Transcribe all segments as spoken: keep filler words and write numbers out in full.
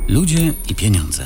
Ludzie i pieniądze.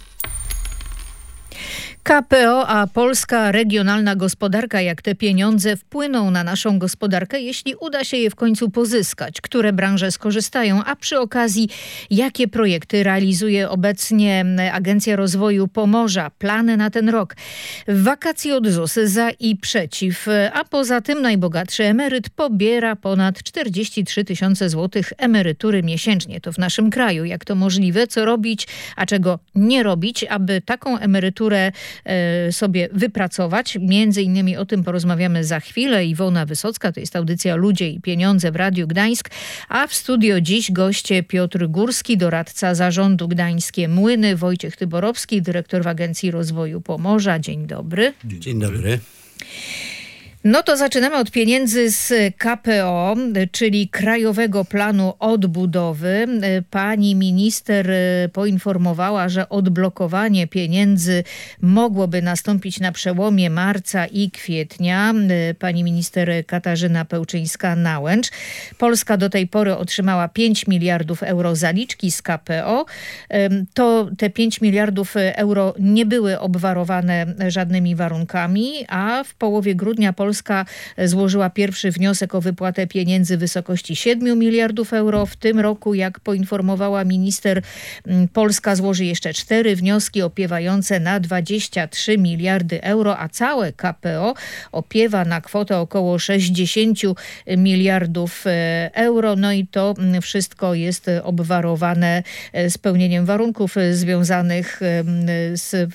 K P O, a Polska Regionalna Gospodarka, jak te pieniądze wpłyną na naszą gospodarkę, jeśli uda się je w końcu pozyskać? Które branże skorzystają? A przy okazji, jakie projekty realizuje obecnie Agencja Rozwoju Pomorza? Plany na ten rok? W wakacje od Z U S za i przeciw. A poza tym najbogatszy emeryt pobiera ponad czterdzieści trzy tysiące złotych emerytury miesięcznie. To w naszym kraju. Jak to możliwe? Co robić, a czego nie robić, aby taką emeryturę sobie wypracować. Między innymi o tym porozmawiamy za chwilę. Iwona Wysocka, to jest audycja Ludzie i Pieniądze w Radiu Gdańsk, a w studio dziś goście Piotr Górski, doradca zarządu Gdańskie Młyny, Wojciech Tyborowski, dyrektor w Agencji Rozwoju Pomorza. Dzień dobry. Dzień, Dzień dobry. No to zaczynamy od pieniędzy z K P O, czyli Krajowego Planu Odbudowy. Pani minister poinformowała, że odblokowanie pieniędzy mogłoby nastąpić na przełomie marca i kwietnia. Pani minister Katarzyna Pełczyńska-Nałęcz. Polska do tej pory otrzymała pięć miliardów euro zaliczki z K P O. To te pięć miliardów euro nie były obwarowane żadnymi warunkami, a w połowie grudnia Polska Polska złożyła pierwszy wniosek o wypłatę pieniędzy w wysokości siedmiu miliardów euro. W tym roku, jak poinformowała minister, Polska złoży jeszcze cztery wnioski opiewające na dwadzieścia trzy miliardy euro, a całe K P O opiewa na kwotę około sześćdziesiąt miliardów euro. No i to wszystko jest obwarowane spełnieniem warunków związanych z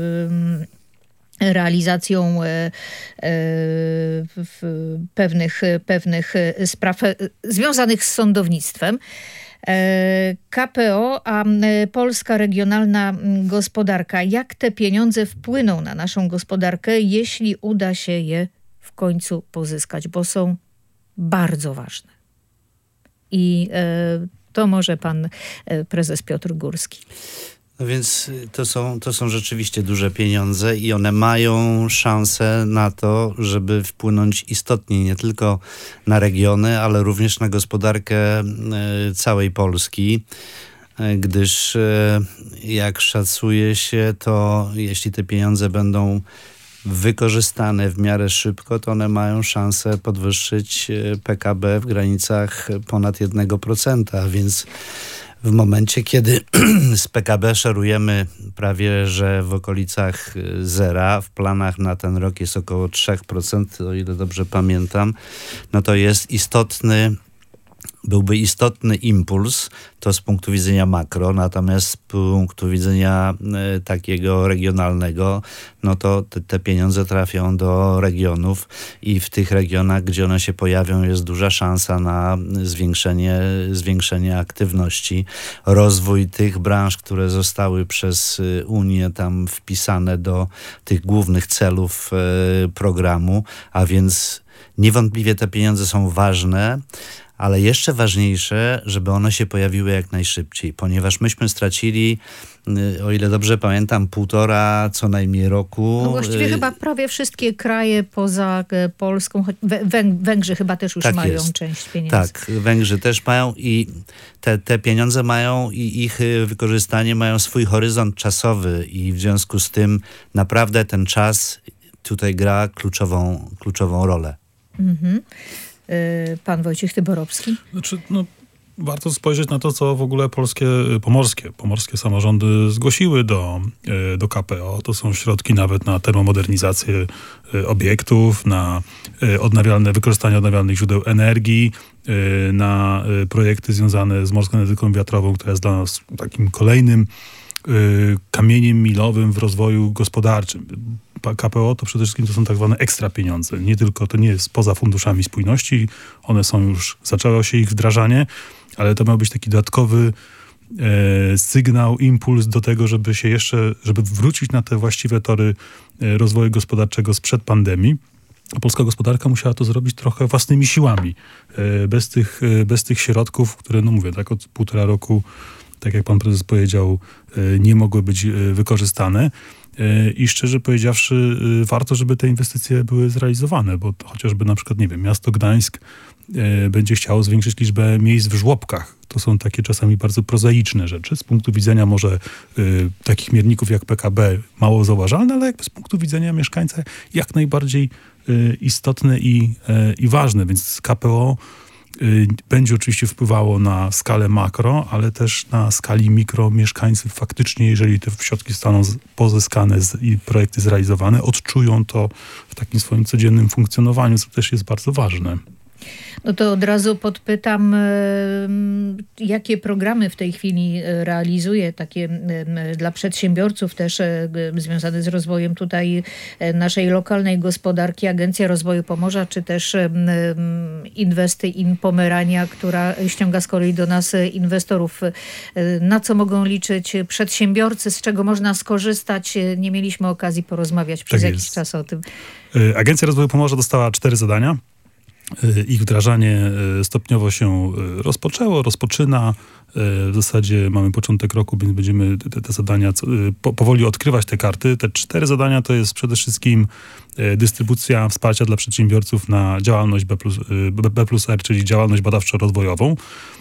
realizacją pewnych, pewnych spraw związanych z sądownictwem. K P O, a Polska Regionalna Gospodarka. Jak te pieniądze wpłyną na naszą gospodarkę, jeśli uda się je w końcu pozyskać, bo są bardzo ważne. I to może pan prezes Piotr Górski. No więc to są, to są rzeczywiście duże pieniądze i one mają szansę na to, żeby wpłynąć istotnie nie tylko na regiony, ale również na gospodarkę całej Polski, gdyż jak szacuje się, to jeśli te pieniądze będą wykorzystane w miarę szybko, to one mają szansę podwyższyć P K B w granicach ponad jednego procenta, więc w momencie, kiedy z P K B szerujemy prawie, że w okolicach zera, w planach na ten rok jest około trzy procent, o ile dobrze pamiętam, no to jest istotny, byłby istotny impuls, to z punktu widzenia makro, natomiast z punktu widzenia y, takiego regionalnego, no to te, te pieniądze trafią do regionów i w tych regionach, gdzie one się pojawią, jest duża szansa na zwiększenie, zwiększenie aktywności, rozwój tych branż, które zostały przez Unię tam wpisane do tych głównych celów y, programu, a więc niewątpliwie te pieniądze są ważne, ale jeszcze ważniejsze, żeby one się pojawiły jak najszybciej, ponieważ myśmy stracili, o ile dobrze pamiętam, półtora co najmniej roku. No właściwie y- chyba prawie wszystkie kraje poza Polską, Wę- Węgrzy chyba też już tak mają jest. Część pieniędzy. Tak, Węgrzy też mają i te, te pieniądze mają i ich wykorzystanie mają swój horyzont czasowy i w związku z tym naprawdę ten czas tutaj gra kluczową, kluczową rolę. Mhm. Pan Wojciech Tyborowski? Znaczy, no, warto spojrzeć na to, co w ogóle polskie, pomorskie, pomorskie samorządy zgłosiły do, do K P O. To są środki nawet na termomodernizację obiektów, na odnawialne, wykorzystanie odnawialnych źródeł energii, na projekty związane z morską energetyką wiatrową, która jest dla nas takim kolejnym kamieniem milowym w rozwoju gospodarczym. K P O to przede wszystkim to są tak zwane ekstra pieniądze. Nie tylko, to nie jest poza funduszami spójności, one są już, zaczęło się ich wdrażanie, ale to miał być taki dodatkowy e, sygnał, impuls do tego, żeby się jeszcze, żeby wrócić na te właściwe tory e, rozwoju gospodarczego sprzed pandemii. Polska gospodarka musiała to zrobić trochę własnymi siłami. E, bez tych, e, bez tych środków, które, no mówię, tak od półtora roku tak jak pan prezes powiedział, nie mogły być wykorzystane. I szczerze powiedziawszy, warto, żeby te inwestycje były zrealizowane, bo chociażby na przykład, nie wiem, miasto Gdańsk będzie chciało zwiększyć liczbę miejsc w żłobkach. To są takie czasami bardzo prozaiczne rzeczy. Z punktu widzenia może y, takich mierników jak P K B mało zauważalne, ale jakby z punktu widzenia mieszkańca jak najbardziej y, istotne i, y, i ważne. Więc K P O y, będzie oczywiście wpływało na skalę makro, ale też na skali mikro mieszkańcy faktycznie, jeżeli te środki zostaną pozyskane z, i projekty zrealizowane, odczują to w takim swoim codziennym funkcjonowaniu, co też jest bardzo ważne. No to od razu podpytam, jakie programy w tej chwili realizuje takie dla przedsiębiorców też związane z rozwojem tutaj naszej lokalnej gospodarki Agencja Rozwoju Pomorza, czy też Investy in Pomerania, która ściąga z kolei do nas inwestorów. Na co mogą liczyć przedsiębiorcy, z czego można skorzystać? Nie mieliśmy okazji porozmawiać przez tak jakiś jest. czas o tym. Agencja Rozwoju Pomorza dostała cztery zadania. Ich wdrażanie stopniowo się rozpoczęło, rozpoczyna. W zasadzie mamy początek roku, więc będziemy te, te zadania po, powoli odkrywać te karty. Te cztery zadania to jest przede wszystkim dystrybucja wsparcia dla przedsiębiorców na działalność B plus, B plus R, czyli działalność badawczo-rozwojową.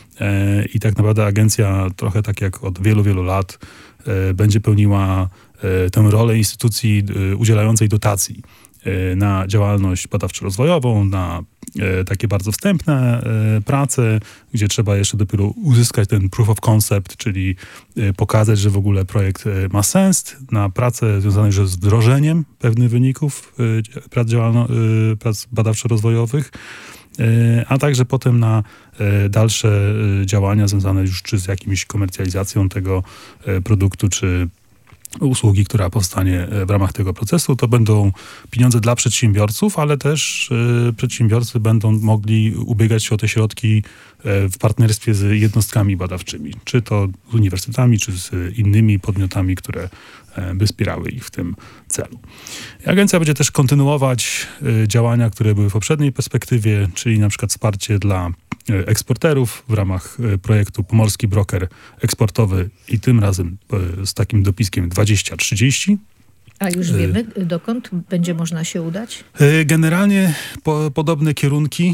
I tak naprawdę agencja trochę tak jak od wielu, wielu lat będzie pełniła tę rolę instytucji udzielającej dotacji na działalność badawczo-rozwojową, na e, takie bardzo wstępne e, prace, gdzie trzeba jeszcze dopiero uzyskać ten proof of concept, czyli e, pokazać, że w ogóle projekt e, ma sens, na pracę związaną już z wdrożeniem pewnych wyników e, prac, działalno, e, prac badawczo-rozwojowych, e, a także potem na e, dalsze e, działania związane już czy z jakimś komercjalizacją tego e, produktu, czy usługi, która powstanie w ramach tego procesu. To będą pieniądze dla przedsiębiorców, ale też y, przedsiębiorcy będą mogli ubiegać się o te środki y, w partnerstwie z jednostkami badawczymi, czy to z uniwersytetami, czy z innymi podmiotami, które y, by wspierały ich w tym celu. Agencja będzie też kontynuować y, działania, które były w poprzedniej perspektywie, czyli na przykład wsparcie dla eksporterów w ramach projektu Pomorski Broker Eksportowy i tym razem z takim dopiskiem dwadzieścia trzydzieści. A już wiemy, dokąd będzie można się udać? Generalnie po, podobne kierunki,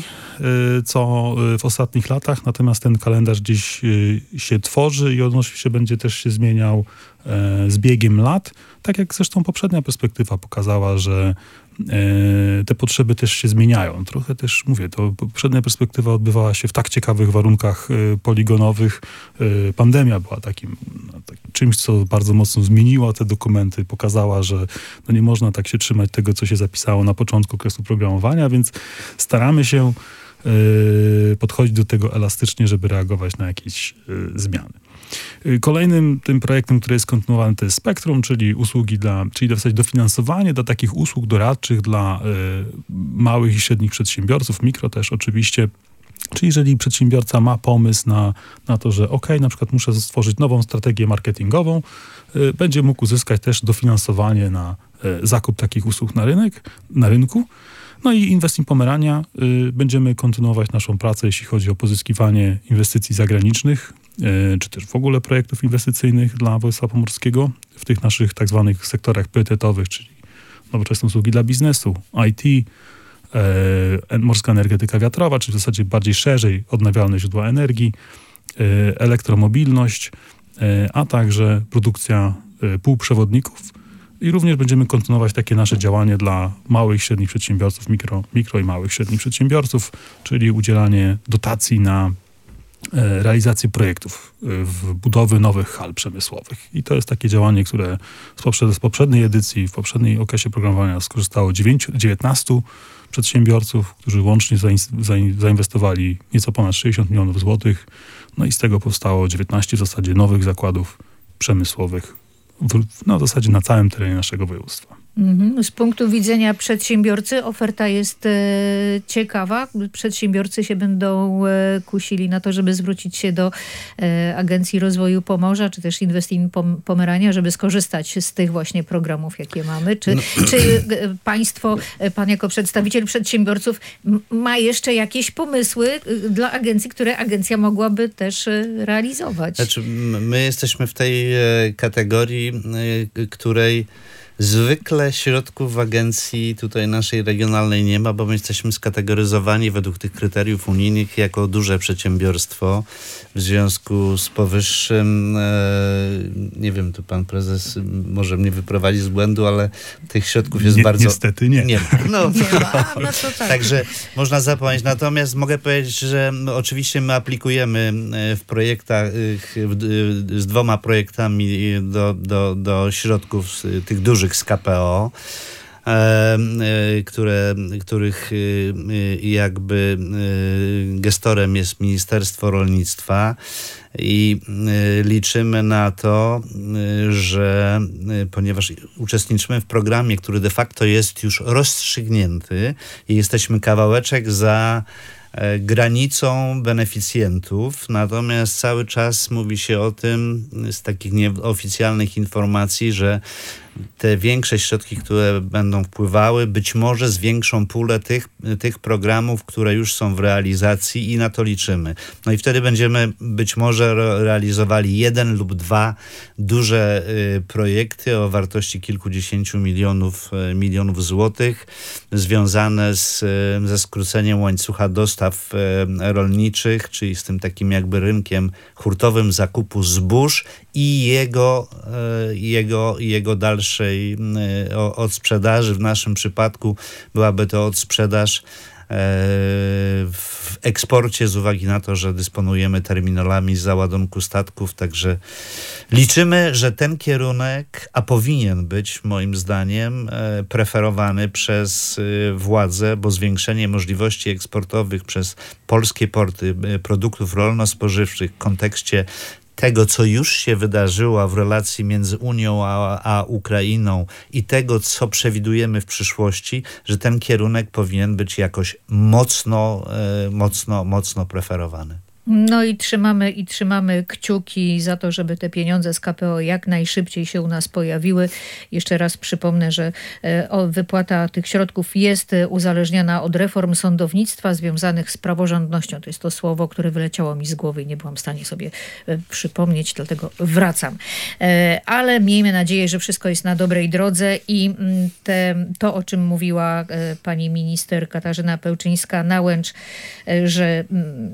co w ostatnich latach, natomiast ten kalendarz gdzieś się tworzy i on się będzie też się zmieniał z biegiem lat, tak jak zresztą poprzednia perspektywa pokazała, że te potrzeby też się zmieniają. Trochę też, mówię, to poprzednia perspektywa odbywała się w tak ciekawych warunkach poligonowych. Pandemia była takim, no, takim czymś, co bardzo mocno zmieniło te dokumenty, pokazała, że no nie można tak się trzymać tego, co się zapisało na początku okresu programowania, więc staramy się podchodzić do tego elastycznie, żeby reagować na jakieś zmiany. Kolejnym tym projektem, który jest kontynuowany, to jest Spektrum, czyli usługi dla, czyli w zasadzie dofinansowanie dla takich usług doradczych dla y, małych i średnich przedsiębiorców, mikro też oczywiście. Czyli jeżeli przedsiębiorca ma pomysł na, na to, że ok, na przykład muszę stworzyć nową strategię marketingową, y, będzie mógł uzyskać też dofinansowanie na y, zakup takich usług na rynek, na rynku. No i Invest in Pomerania. Y, będziemy kontynuować naszą pracę, jeśli chodzi o pozyskiwanie inwestycji zagranicznych, y, czy też w ogóle projektów inwestycyjnych dla województwa pomorskiego w tych naszych tak zwanych sektorach priorytetowych, czyli nowoczesne usługi dla biznesu, I T, y, morska energetyka wiatrowa, czy w zasadzie bardziej szerzej odnawialne źródła energii, y, elektromobilność, y, a także produkcja y, półprzewodników. I również będziemy kontynuować takie nasze działanie dla małych i średnich przedsiębiorców, mikro, mikro i małych i średnich przedsiębiorców, czyli udzielanie dotacji na e, realizację projektów, e, w budowy nowych hal przemysłowych. I to jest takie działanie, które z, poprzed, z poprzedniej edycji, w poprzedniej okresie programowania skorzystało dziewiętnastu przedsiębiorców, którzy łącznie zainwestowali nieco ponad sześćdziesiąt milionów złotych. No i z tego powstało dziewiętnaście w zasadzie nowych zakładów przemysłowych w, no, w zasadzie na całym terenie naszego województwa. Z punktu widzenia przedsiębiorcy oferta jest e, ciekawa. Przedsiębiorcy się będą e, kusili na to, żeby zwrócić się do e, Agencji Rozwoju Pomorza, czy też Inwest-in Pom- Pomerania, żeby skorzystać z tych właśnie programów, jakie mamy. Czy, no. czy e, państwo, e, pan jako przedstawiciel przedsiębiorców m- ma jeszcze jakieś pomysły e, dla agencji, które agencja mogłaby też e, realizować? Znaczy, my jesteśmy w tej e, kategorii, e, której zwykle środków w agencji tutaj naszej regionalnej nie ma, bo my jesteśmy skategoryzowani według tych kryteriów unijnych jako duże przedsiębiorstwo. W związku z powyższym, e, nie wiem, tu pan prezes może mnie wyprowadzi z błędu, ale tych środków jest nie, bardzo... Niestety nie. Nie ma. No, nie ma. No to tak. Także można zapomnieć. Natomiast mogę powiedzieć, że no, oczywiście my aplikujemy w projektach, z dwoma projektami do, do, do środków tych dużych z K P O, które, których jakby gestorem jest Ministerstwo Rolnictwa i liczymy na to, że ponieważ uczestniczymy w programie, który de facto jest już rozstrzygnięty i jesteśmy kawałeczek za granicą beneficjentów, natomiast cały czas mówi się o tym z takich nieoficjalnych informacji, że te większe środki, które będą wpływały, być może zwiększą pulę tych, tych programów, które już są w realizacji i na to liczymy. No i wtedy będziemy być może realizowali jeden lub dwa duże y, projekty o wartości kilkudziesięciu milionów, y, milionów złotych związane z, y, ze skróceniem łańcucha dostaw y, rolniczych, czyli z tym takim jakby rynkiem hurtowym zakupu zbóż i jego, y, jego, jego dalszej odsprzedaży. W naszym przypadku byłaby to odsprzedaż w eksporcie z uwagi na to, że dysponujemy terminalami załadunku statków, także liczymy, że ten kierunek, a powinien być moim zdaniem preferowany przez władze, bo zwiększenie możliwości eksportowych przez polskie porty produktów rolno-spożywczych w kontekście tego, co już się wydarzyło w relacji między Unią a, a Ukrainą i tego, co przewidujemy w przyszłości, że ten kierunek powinien być jakoś mocno, e, mocno, mocno preferowany. No i trzymamy, i trzymamy kciuki za to, żeby te pieniądze z K P O jak najszybciej się u nas pojawiły. Jeszcze raz przypomnę, że o, wypłata tych środków jest uzależniona od reform sądownictwa związanych z praworządnością. To jest to słowo, które wyleciało mi z głowy i nie byłam w stanie sobie przypomnieć, dlatego wracam. Ale miejmy nadzieję, że wszystko jest na dobrej drodze i te, to, o czym mówiła pani minister Katarzyna Pełczyńska-Nałęcz, że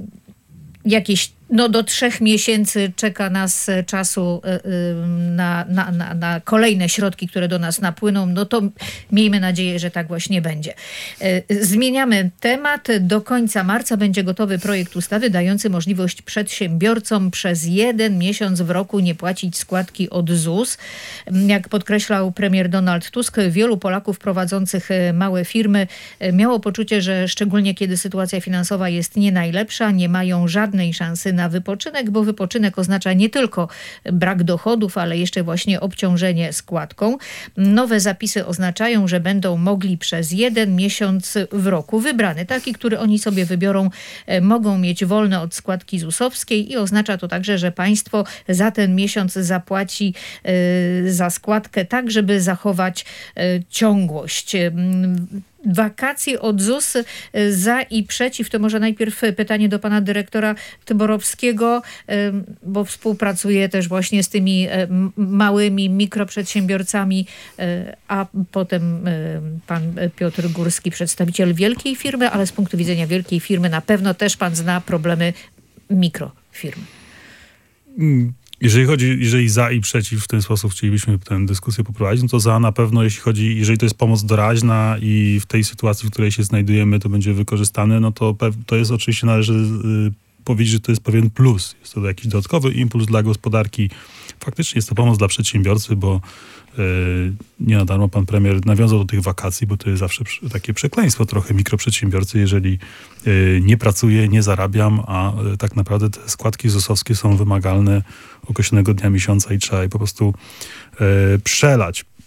jakieś no do trzech miesięcy czeka nas czasu na, na, na, na kolejne środki, które do nas napłyną, no to miejmy nadzieję, że tak właśnie będzie. Zmieniamy temat. Do końca marca będzie gotowy projekt ustawy dający możliwość przedsiębiorcom przez jeden miesiąc w roku nie płacić składki od Z U S. Jak podkreślał premier Donald Tusk, wielu Polaków prowadzących małe firmy miało poczucie, że szczególnie kiedy sytuacja finansowa jest nie najlepsza, nie mają żadnej szansy na wypoczynek, bo wypoczynek oznacza nie tylko brak dochodów, ale jeszcze właśnie obciążenie składką. Nowe zapisy oznaczają, że będą mogli przez jeden miesiąc w roku wybrany, taki, który oni sobie wybiorą, mogą mieć wolne od składki Z U S-owskiej i oznacza to także, że państwo za ten miesiąc zapłaci y, za składkę tak, żeby zachować y, ciągłość. Wakacje od Z U S za i przeciw. To może najpierw pytanie do pana dyrektora Tyborowskiego, bo współpracuje też właśnie z tymi małymi mikroprzedsiębiorcami, a potem pan Piotr Górski, przedstawiciel wielkiej firmy, ale z punktu widzenia wielkiej firmy na pewno też pan zna problemy mikrofirm. Mm. Jeżeli chodzi, jeżeli za i przeciw w ten sposób chcielibyśmy tę dyskusję poprowadzić, no to za na pewno, jeśli chodzi, jeżeli to jest pomoc doraźna i w tej sytuacji, w której się znajdujemy, to będzie wykorzystane, no to to jest oczywiście, należy y, powiedzieć, że to jest pewien plus. Jest to jakiś dodatkowy impuls dla gospodarki. Faktycznie jest to pomoc dla przedsiębiorcy, bo y, nie na darmo pan premier nawiązał do tych wakacji, bo to jest zawsze takie przekleństwo trochę mikroprzedsiębiorcy, jeżeli y, nie pracuję, nie zarabiam, a y, tak naprawdę te składki Z U S-owskie są wymagalne określonego dnia miesiąca i trzeba je po prostu y, przelać.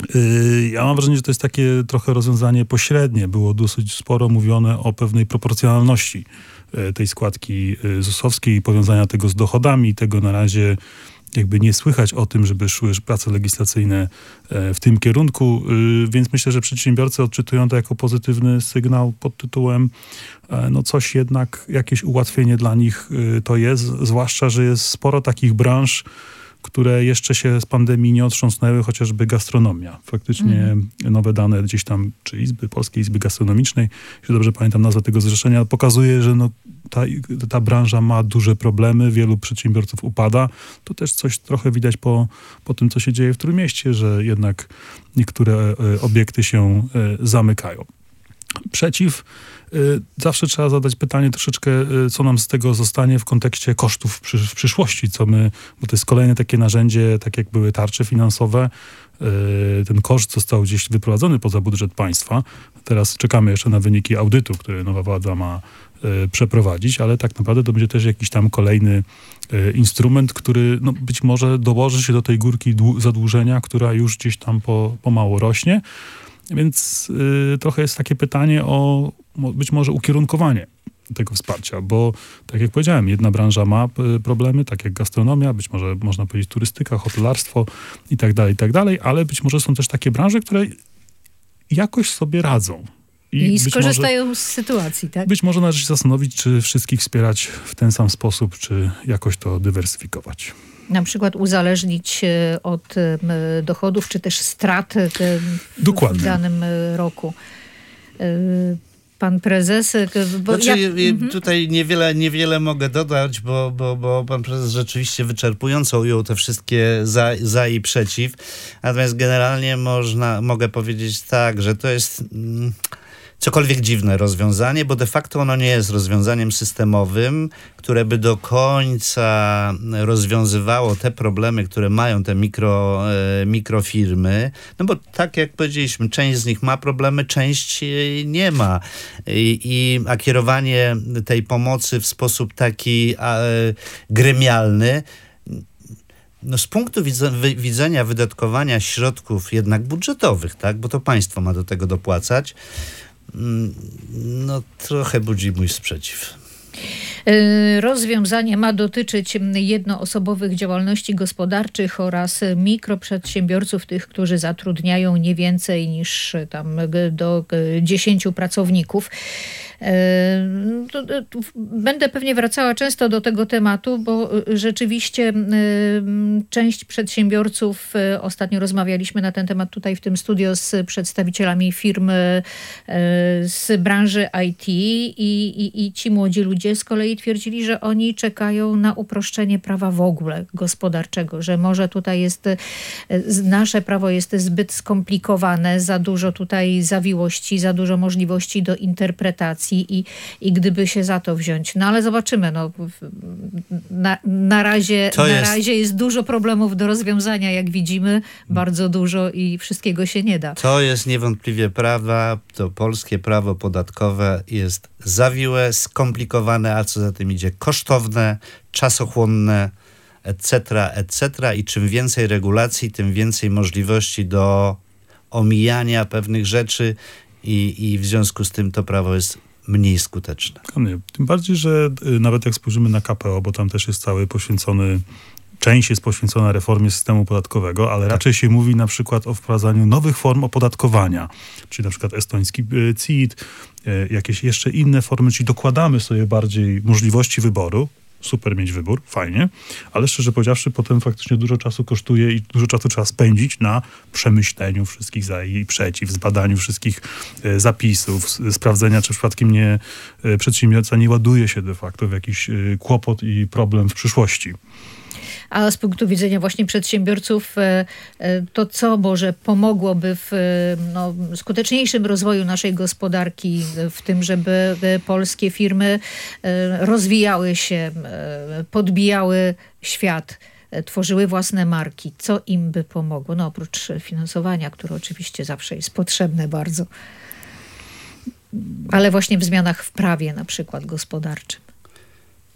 Ja mam wrażenie, że to jest takie trochę rozwiązanie pośrednie. Było dosyć sporo mówione o pewnej proporcjonalności tej składki zusowskiej i powiązania tego z dochodami. Tego na razie jakby nie słychać o tym, żeby szły prace legislacyjne w tym kierunku, więc myślę, że przedsiębiorcy odczytują to jako pozytywny sygnał pod tytułem no coś jednak, jakieś ułatwienie dla nich to jest, zwłaszcza, że jest sporo takich branż, które jeszcze się z pandemii nie otrząsnęły, chociażby gastronomia. Faktycznie mm. nowe dane gdzieś tam, czy Izby, Polskiej Izby Gastronomicznej, jeśli dobrze pamiętam nazwę tego zrzeszenia, pokazuje, że no ta, ta branża ma duże problemy, wielu przedsiębiorców upada. To też coś trochę widać po, po tym, co się dzieje w Trójmieście, że jednak niektóre obiekty się zamykają. Przeciw, zawsze trzeba zadać pytanie troszeczkę, co nam z tego zostanie w kontekście kosztów w, przy, w przyszłości, co my, bo to jest kolejne takie narzędzie, tak jak były tarcze finansowe, ten koszt został gdzieś wyprowadzony poza budżet państwa. Teraz czekamy jeszcze na wyniki audytu, który nowa władza ma przeprowadzić, ale tak naprawdę to będzie też jakiś tam kolejny instrument, który no, być może dołoży się do tej górki zadłużenia, która już gdzieś tam po, pomału rośnie. Więc y, trochę jest takie pytanie o być może ukierunkowanie tego wsparcia, bo tak jak powiedziałem, jedna branża ma y, problemy, tak jak gastronomia, być może można powiedzieć turystyka, hotelarstwo i tak dalej, i tak dalej, ale być może są też takie branże, które jakoś sobie radzą. I, I skorzystają może, z sytuacji, tak? Być może należy się zastanowić, czy wszystkich wspierać w ten sam sposób, czy jakoś to dywersyfikować. Na przykład uzależnić od dochodów, czy też strat Dokładnie. w danym roku. Pan prezes... Bo znaczy, ja... tutaj niewiele, niewiele mogę dodać, bo, bo, bo pan prezes rzeczywiście wyczerpująco ujął te wszystkie za, za i przeciw. Natomiast generalnie można, mogę powiedzieć tak, że to jest... Mm, cokolwiek dziwne rozwiązanie, bo de facto ono nie jest rozwiązaniem systemowym, które by do końca rozwiązywało te problemy, które mają te mikro, e, mikrofirmy. No bo tak jak powiedzieliśmy, część z nich ma problemy, część nie ma. I, i a kierowanie tej pomocy w sposób taki a, e, gremialny, no z punktu widzenia wydatkowania środków jednak budżetowych, tak, bo to państwo ma do tego dopłacać, no trochę budzi mój sprzeciw. Rozwiązanie ma dotyczyć jednoosobowych działalności gospodarczych oraz mikroprzedsiębiorców, tych, którzy zatrudniają nie więcej niż tam do dziesięciu pracowników. Będę pewnie wracała często do tego tematu, bo rzeczywiście część przedsiębiorców, ostatnio rozmawialiśmy na ten temat tutaj w tym studio z przedstawicielami firm z branży I T i, i, i ci młodzi ludzie z kolei twierdzili, że oni czekają na uproszczenie prawa w ogóle gospodarczego, że może tutaj jest, nasze prawo jest zbyt skomplikowane, za dużo tutaj zawiłości, za dużo możliwości do interpretacji i, i gdyby się za to wziąć. No ale zobaczymy. No, na, na, razie, na jest... razie jest dużo problemów do rozwiązania, jak widzimy, bardzo dużo i wszystkiego się nie da. To jest niewątpliwie prawda. To polskie prawo podatkowe jest zawiłe, skomplikowane, a co za tym idzie kosztowne, czasochłonne, et cetera, et cetera. I czym więcej regulacji, tym więcej możliwości do omijania pewnych rzeczy i, i w związku z tym to prawo jest mniej skuteczne. Tym bardziej, że nawet jak spojrzymy na K P O, bo tam też jest cały poświęcony, część jest poświęcona reformie systemu podatkowego, ale tak. raczej się mówi na przykład o wprowadzaniu nowych form opodatkowania, czyli na przykład estoński C I T, jakieś jeszcze inne formy, czyli dokładamy sobie bardziej możliwości wyboru. Super mieć wybór, fajnie, ale szczerze powiedziawszy, potem faktycznie dużo czasu kosztuje i dużo czasu trzeba spędzić na przemyśleniu wszystkich za i przeciw, zbadaniu wszystkich e, zapisów, s- sprawdzenia, czy przypadkiem nie, e, przedsiębiorca nie ładuje się de facto w jakiś e, kłopot i problem w przyszłości. A z punktu widzenia właśnie przedsiębiorców, to co może pomogłoby w no, skuteczniejszym rozwoju naszej gospodarki, w tym, żeby polskie firmy rozwijały się, podbijały świat, tworzyły własne marki? Co im by pomogło? No oprócz finansowania, które oczywiście zawsze jest potrzebne bardzo. Ale właśnie w zmianach w prawie na przykład gospodarczym.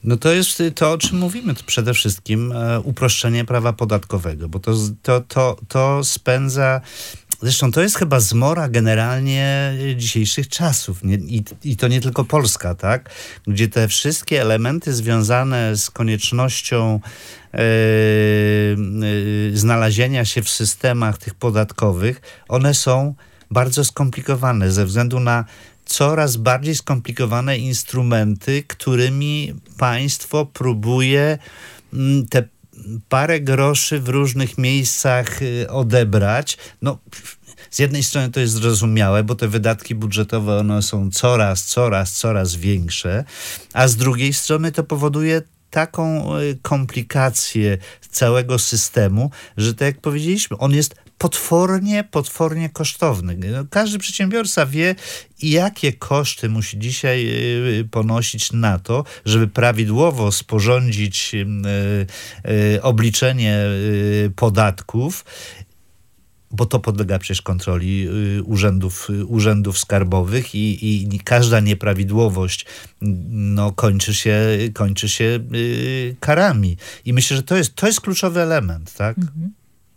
No to jest to, o czym mówimy, to przede wszystkim e, uproszczenie prawa podatkowego, bo to, to, to, to spędza... Zresztą to jest chyba zmora generalnie dzisiejszych czasów. Nie, i, I to nie tylko Polska, tak? Gdzie te wszystkie elementy związane z koniecznością yy, yy, znalezienia się w systemach tych podatkowych, one są bardzo skomplikowane ze względu na coraz bardziej skomplikowane instrumenty, którymi państwo próbuje mm, te parę groszy w różnych miejscach odebrać. No, z jednej strony to jest zrozumiałe, bo te wydatki budżetowe, one są coraz, coraz, coraz większe, a z drugiej strony to powoduje taką komplikację całego systemu, że tak jak powiedzieliśmy, on jest potwornie, potwornie kosztowny. No, każdy przedsiębiorca wie, jakie koszty musi dzisiaj y, ponosić na to, żeby prawidłowo sporządzić y, y, obliczenie y, podatków, bo to podlega przecież kontroli y, urzędów, y, urzędów skarbowych i, i każda nieprawidłowość no, kończy się, kończy się y, karami. I myślę, że to jest, to jest kluczowy element, tak? Mhm.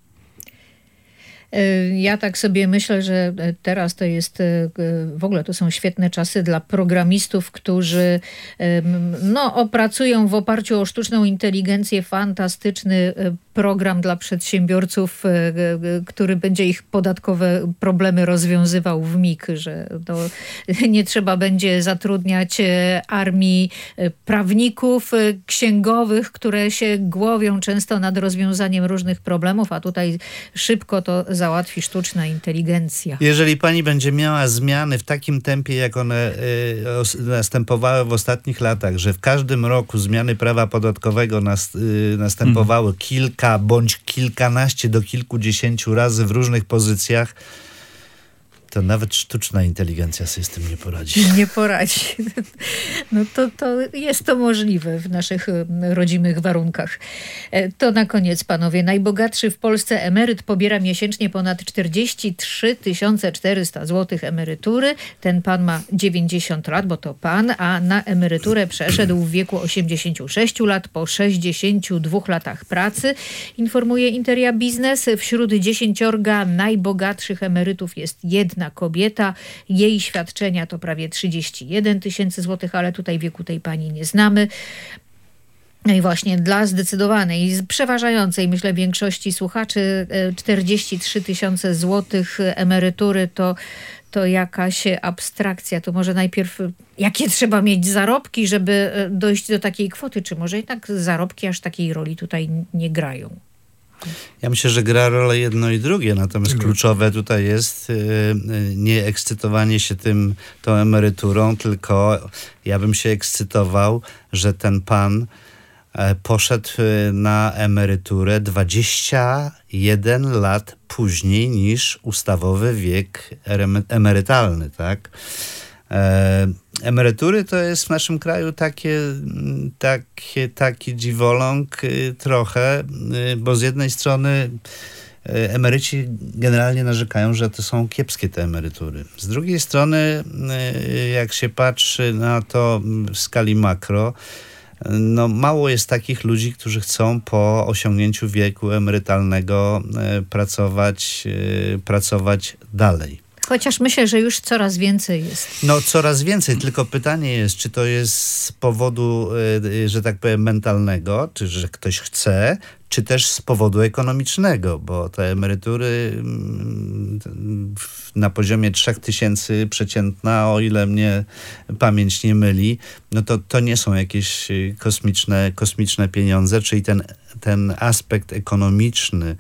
Ja tak sobie myślę, że teraz to jest, w ogóle to są świetne czasy dla programistów, którzy no, opracują w oparciu o sztuczną inteligencję fantastyczny program dla przedsiębiorców, który będzie ich podatkowe problemy rozwiązywał w mig, że to nie trzeba będzie zatrudniać armii prawników, księgowych, które się głowią często nad rozwiązaniem różnych problemów, a tutaj szybko to załatwi sztuczna inteligencja. Jeżeli pani będzie miała zmiany w takim tempie, jak one y, następowały w ostatnich latach, że w każdym roku zmiany prawa podatkowego nas, y, następowały mm. kilka bądź kilkanaście do kilkudziesięciu razy w różnych pozycjach, to nawet sztuczna inteligencja sobie z tym nie poradzi. Nie poradzi. No to, to jest to możliwe w naszych rodzimych warunkach. To na koniec, panowie. Najbogatszy w Polsce emeryt pobiera miesięcznie ponad czterdzieści trzy tysiące czterysta złotych emerytury. Ten pan ma dziewięćdziesiąt lat, bo to pan, a na emeryturę przeszedł w wieku osiemdziesięciu sześciu lat po sześćdziesięciu dwóch latach pracy. Informuje Interia Biznes. Wśród dziesięciorga najbogatszych emerytów jest jedna kobieta. Jej świadczenia to prawie trzydzieści jeden tysięcy złotych, ale tutaj wieku tej pani nie znamy. No i właśnie dla zdecydowanej, przeważającej, myślę, większości słuchaczy czterdzieści trzy tysiące złotych emerytury to, to jakaś abstrakcja. To może najpierw jakie trzeba mieć zarobki, żeby dojść do takiej kwoty? Czy może jednak zarobki aż takiej roli tutaj nie grają? Ja myślę, że gra rolę jedno i drugie, natomiast mhm. kluczowe tutaj jest nie ekscytowanie się tym, tą emeryturą, tylko ja bym się ekscytował, że ten pan poszedł na emeryturę dwadzieścia jeden lat później niż ustawowy wiek emerytalny, tak? E, emerytury to jest w naszym kraju takie, takie, taki dziwoląg y, trochę, y, bo z jednej strony y, emeryci generalnie narzekają, że to są kiepskie te emerytury. Z drugiej strony, y, jak się patrzy na to w skali makro, no mało jest takich ludzi, którzy chcą po osiągnięciu wieku emerytalnego y, pracować, y, pracować dalej. Chociaż myślę, że już coraz więcej jest. No coraz więcej, tylko pytanie jest, czy to jest z powodu, że tak powiem, mentalnego, czy że ktoś chce, czy też z powodu ekonomicznego, bo te emerytury na poziomie trzech tysięcy przeciętna, o ile mnie pamięć nie myli, no to to nie są jakieś kosmiczne, kosmiczne pieniądze, czyli ten, ten aspekt ekonomiczny,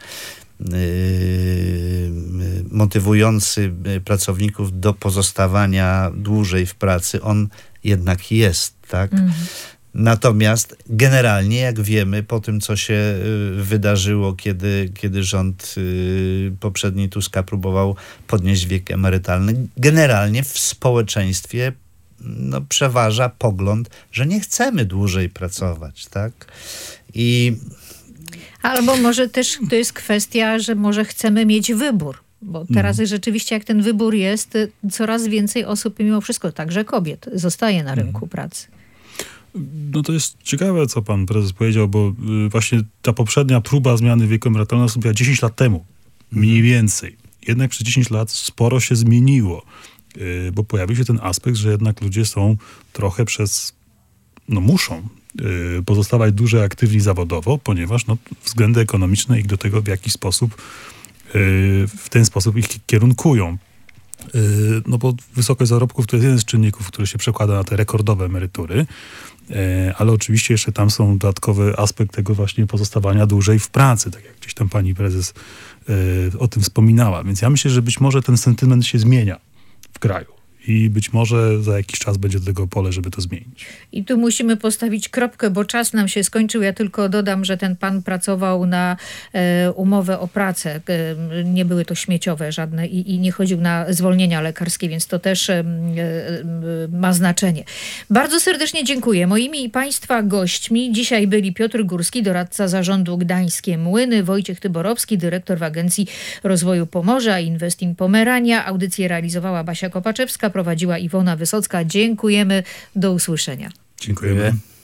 motywujący pracowników do pozostawania dłużej w pracy, on jednak jest, tak? Mhm. Natomiast generalnie, jak wiemy, po tym, co się wydarzyło, kiedy, kiedy rząd poprzedni Tuska próbował podnieść wiek emerytalny, generalnie w społeczeństwie no, przeważa pogląd, że nie chcemy dłużej pracować, tak? I albo może też to jest kwestia, że może chcemy mieć wybór. Bo teraz mm. rzeczywiście jak ten wybór jest, coraz więcej osób, mimo wszystko także kobiet, zostaje na rynku mm. pracy. No to jest ciekawe, co pan prezes powiedział, bo właśnie ta poprzednia próba zmiany wieku emerytalnego nastąpiła dziesięć lat temu. Mniej więcej. Jednak przez dziesięć lat sporo się zmieniło, bo pojawił się ten aspekt, że jednak ludzie są trochę przez, no muszą pozostawać dłużej aktywni zawodowo, ponieważ no, względy ekonomiczne ich do tego w jakiś sposób, w ten sposób ich kierunkują. No bo wysokość zarobków to jest jeden z czynników, który się przekłada na te rekordowe emerytury, ale oczywiście jeszcze tam są dodatkowy aspekt tego właśnie pozostawania dłużej w pracy, tak jak gdzieś tam pani prezes o tym wspominała. Więc ja myślę, że być może ten sentyment się zmienia w kraju. I być może za jakiś czas będzie do tego pole, żeby to zmienić. I tu musimy postawić kropkę, bo czas nam się skończył. Ja tylko dodam, że ten pan pracował na e, umowę o pracę. E, nie były to śmieciowe żadne i, i nie chodził na zwolnienia lekarskie, więc to też e, e, ma znaczenie. Bardzo serdecznie dziękuję. Moimi i państwa gośćmi dzisiaj byli Piotr Górski, doradca zarządu Gdańskie Młyny, Wojciech Tyborowski, dyrektor w Agencji Rozwoju Pomorza, Invest in Pomerania. Audycję realizowała Basia Kopaczewska, prowadziła Iwona Wysocka. Dziękujemy. Do usłyszenia. Dziękujemy.